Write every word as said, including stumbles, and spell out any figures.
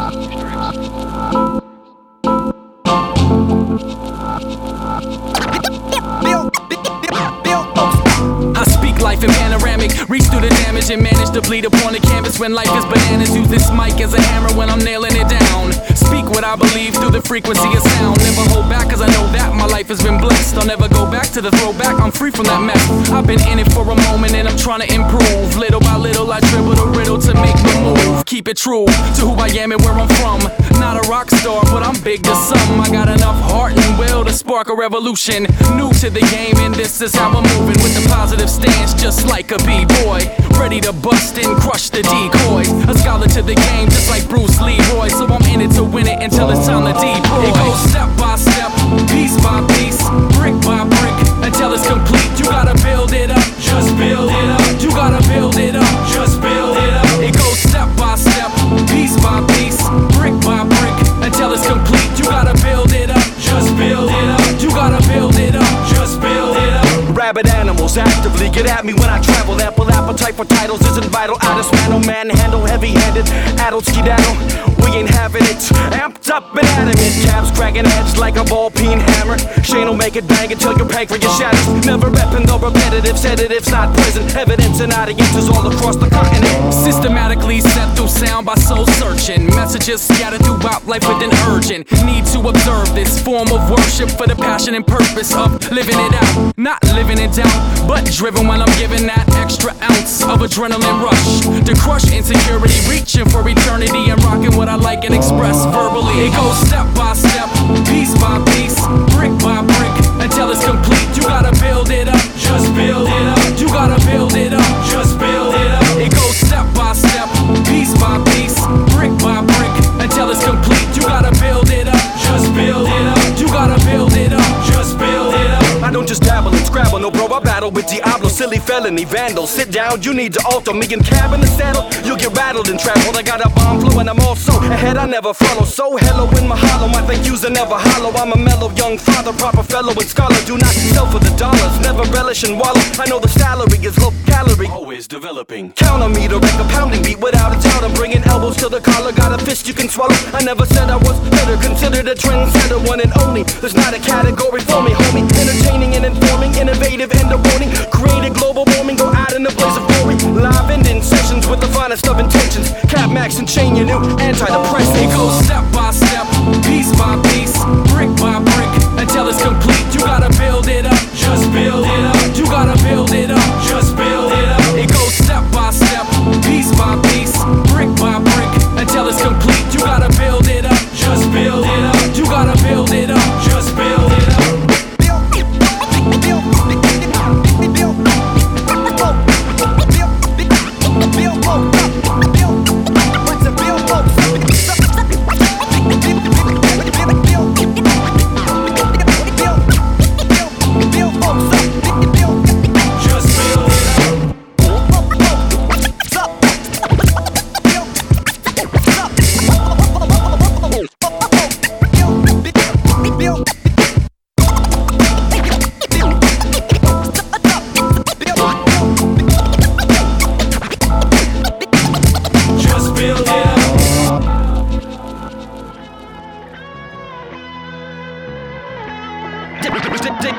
Life in panoramic, reach through the damage and manage to bleed upon the canvas. When life is bananas, use this mic as a hammer when I'm nailing it down. Speak what I believe through the frequency of sound. Never hold back, cause I know that my life has been blessed. I'll never go back to the throwback, I'm free from that mess. I've been in it for a moment and I'm trying to improve. Little by little I dribble the riddle to make me move. Keep it true to who I am and where I'm from. Not a rock star, but I'm big to some. I got enough heart and will to spark a revolution. New to the game and this is how I'm moving. With a positive stance, just like a b-boy, ready to bust and crush the decoys. A scholar to the game, just like Bruce Leroy. So I'm in it to win it until it's time to deploy. It goes step by step, piece by piece, brick by brick, until it's complete. You gotta build it up, just build it up. You gotta build it up, just build it up. It goes step by step, piece by piece, brick by brick, until it's complete. You gotta build it up, just build it up. You gotta build it up, just build it up. Rabid animals actively get at me when I travel. Ample appetite for titles isn't vital. I dismantle, manhandle, heavy-handed, adult skedaddle. We ain't having it. Amped up and adamant. Cabs cracking heads like a ball peen hammer. Shane will make it bang until your pancreas shatters. Never repping the repetitive sedatives not present. Evidence and audiences all across the continent. Systematically set through sound by soul searching. Messages scattered throughout life with an urgent need to observe this form of worship for the passion and purpose of living it out. Not living it down, but driven when I'm giving that extra ounce of adrenaline rush to crush insecurity, reaching for eternity and rocking what I like and express verbally. It goes step by step, piece by piece, brick by brick, until it's complete. You gotta build it up, just build it up. You gotta build it up, just build it up. It goes step by step, piece by piece, brick by brick, until it's complete. You gotta build it up, just build it up. You gotta build it up, just build it up. I don't just dabble and scrabble, no bro, I battle with Diablo, silly felony vandal. Sit down, you need to alter me in cab in the saddle. You'll get rattled and trampled. I got a bomb flow and I'm also ahead, I never follow. So hello in mahalo, my thank yous are never hollow. I'm a mellow young father, proper fellow and scholar. Do not sell for the dollars, never relish and wallow. I know the salary is low calorie, always developing. Count on me to wreck a pounding beat without a doubt. I'm bringing elbows to the collar, got a fist you can swallow. I never said I was better, considered a trendsetter, one and only. There's not a category for me, homie. Entertaining and informing, innovative and warning. Created global warming, go out in a blaze of glory. Live and in sessions with the finest of intentions. Cap, Max, and Chain, your new antidepressant. It goes step by step, piece by piece, brick by brick, until it's complete. You gotta build it up, just build it up. You gotta build it up,